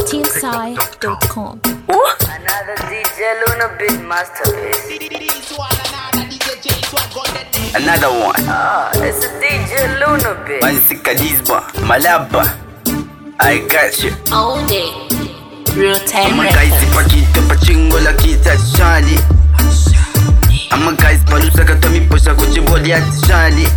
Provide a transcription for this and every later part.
teamsci.com. Another DJ Luna beat masterpiece. Another one. It's a DJ Luna beat. Manzika Lisbon, Malaba. I got you. All day. Real time I'm a guy records. Pakito Pachingo la kita Charlie. I'm a guy Palusa Katami Posha Kuchiboli at Charlie.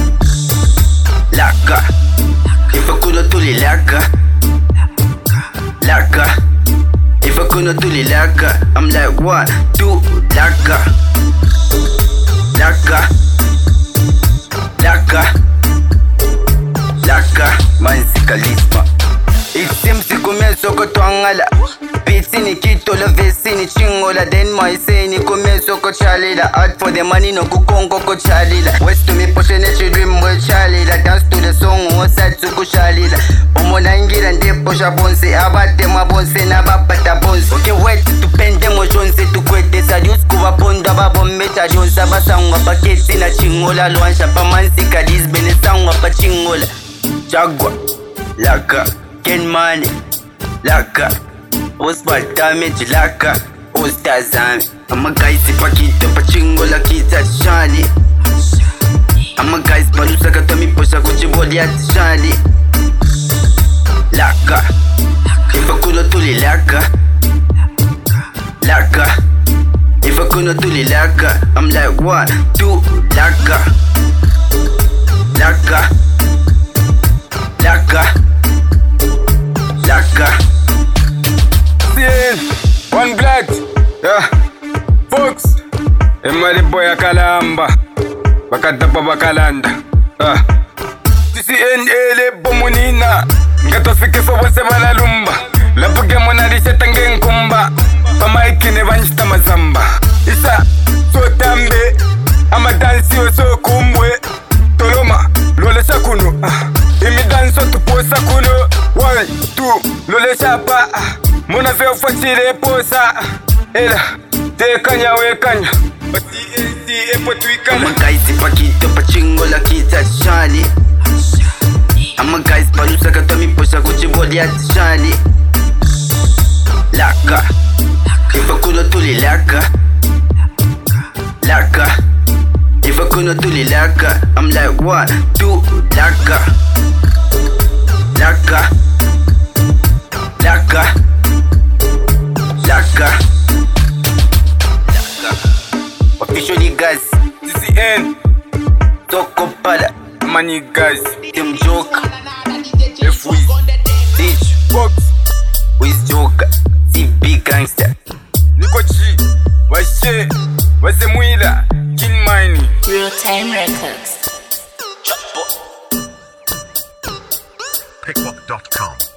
Laka. If I could not tuli laka. Laka. If I could not tuli laka. I'm like 1, 2, laka. Laka. Laka. Laka. Manzika Lisbon. It seems to come so kotwangala. Pitini kito la vesini chingola. Then my say ni come so ko chalila. Out for the money no kukongo ko chalila. West to me pushing the children boy chalila. Dance to the song one side to ko chalila. Omona ingira nde posha bonse. Abate ma bonse na bapata bonse. Okay wait to pende mo jonse to kwete. Sa just kuwa ponda babometa jonsa. Basangwa paketi na chingola. Luansha pa Manzika Lisbon sangwa pa chingola. Jagwa. Laka. Get money, laka. Ospa damage, laka. Osta zami. I'm a guy Pakito Pachingo la kita Charlie. I'm a guy Palusa Katami Posha Kuchiboli at Charlie. Laka. If I could not tuli laka. Laka. If I could not tuli laka. I'm like 1, 2, laka. Laka. Laka. Laka. CN, One Blood, yeah. Fox, Emali Boya Kalamba, Bakatapa Bakalanda, TCN Ele Bomunina, Gatofike for Wasabala Lumba, La Pokemon Alisetangen Kumba, Pamaikine Vansta Mazamba, Isa, So Tambe, Amadansi So Kumwe, Toloma, Lola Sakuno, Imidanso to Posakuno, 1, 2, Lola Chapa, Mona Veo Fatire Posa, Ela, Te Kanya We Kanya, but the I'm a Epotuikana. guy Pakito Pachingo la kita Charlie. I'm a guy Palusa Katami Posha Kuchiboli at Charlie. Laka. If I could not tuli laka. Laka. If I could not tuli laka. I'm like 1, 2, laka. Laka. Laka. Laka. Officially guys, TCN, Toko Pada, Money guys, Tim Joke, F Wiz, Teach, Fox, Wiz Joker, CB Gangster. Nikochi, Washe, Wasemuila, Kin Mine. Real time records. Pickbook.com